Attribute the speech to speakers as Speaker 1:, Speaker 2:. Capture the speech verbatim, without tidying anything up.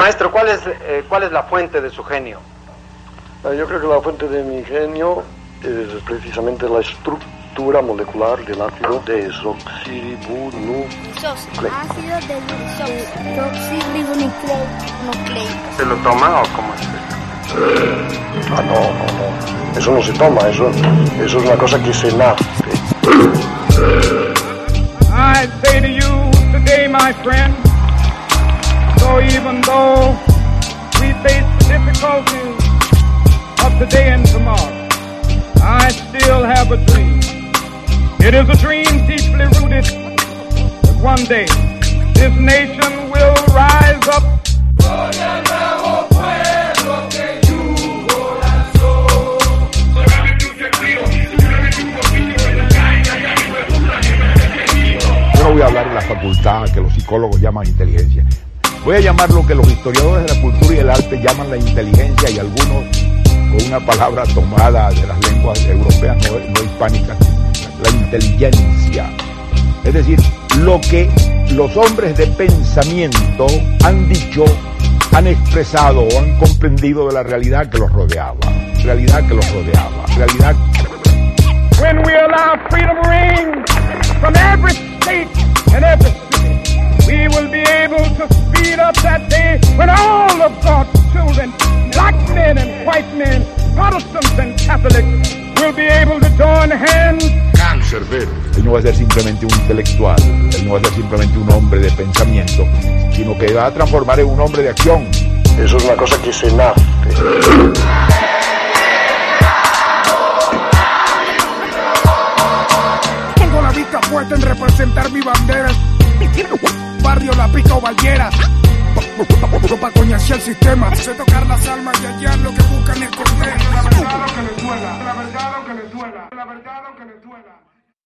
Speaker 1: Maestro, ¿cuál es, eh, ¿cuál es la fuente de su genio?
Speaker 2: Yo creo que la fuente de mi genio es precisamente la estructura molecular del ácido desoxirribonucleico.
Speaker 3: Ácido desoxirribonucleico.
Speaker 1: ¿Se lo toma o cómo es?
Speaker 2: Ah, no, no, no. Eso no se toma, eso, eso es una cosa que se nace.
Speaker 4: I say to you today, my friend, so even though we face the difficulties of today and tomorrow, I still have a dream. It is a dream deeply rooted that one day this nation will rise up.
Speaker 5: Yo no voy a hablar de la facultad que los psicólogos llaman inteligencia. Voy a llamar lo que los historiadores de la cultura y el arte llaman la inteligencia, y algunos con una palabra tomada de las lenguas europeas no, no hispánicas, la inteligencia. Es decir, lo que los hombres de pensamiento han dicho, han expresado o han comprendido de la realidad que los rodeaba. Realidad que los rodeaba. Realidad.
Speaker 4: When we allow freedom ring from every state and every city, we will be able to speed up that day when all of God's children, black men and white men, Protestants and Catholics, will be able to join hands.
Speaker 5: Él no va a ser simplemente un intelectual, él no va a ser simplemente un hombre de pensamiento, sino que va a transformar en un hombre de acción.
Speaker 2: Eso es una cosa que se nace.
Speaker 6: Tengo la vista puesta en representar mi bandera. Barrio La Pica o Ballera, para coñasear el sistema, sé tocar las almas y hallar lo que buscan esconder. La verdad lo que les duela, la verdad lo que les duela, la verdad lo que les duela.